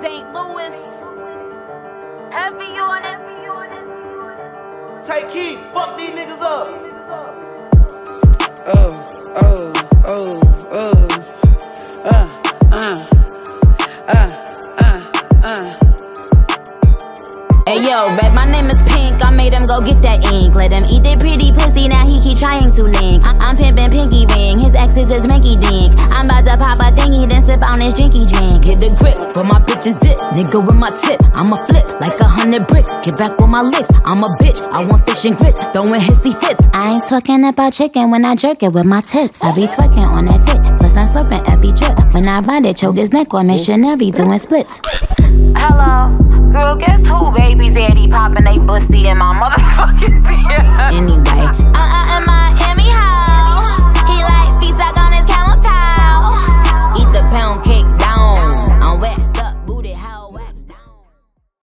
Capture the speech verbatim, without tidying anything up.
Saint Louis. Heavy on it. Take heat, fuck these niggas up. Oh, oh, oh, oh. Uh, uh, uh, uh, uh. Hey yo, Red, my name is Pink, I made him go get that ink. Let him eat that pretty pussy, now he keep trying to link. I- I'm pimpin' pinky ring, his ex is his rinky dink. I'm about to pop a thingy, then sip on his drinky drink. Get the grip, for my bitches dip, nigga with my tip. I'ma flip like a hundred bricks, get back with my licks. I'm a bitch, I want fish and grits, throwing hissy fits. I ain't talking about chicken when I jerk it with my tits. I be twerking on that tit, plus I'm slurping every drip. When I ride it, choke his neck or missionary doing splits. Hello, girl, guess who baby's daddy poppin' they bussy in my motherfucking D M. Anyway, I, I, am I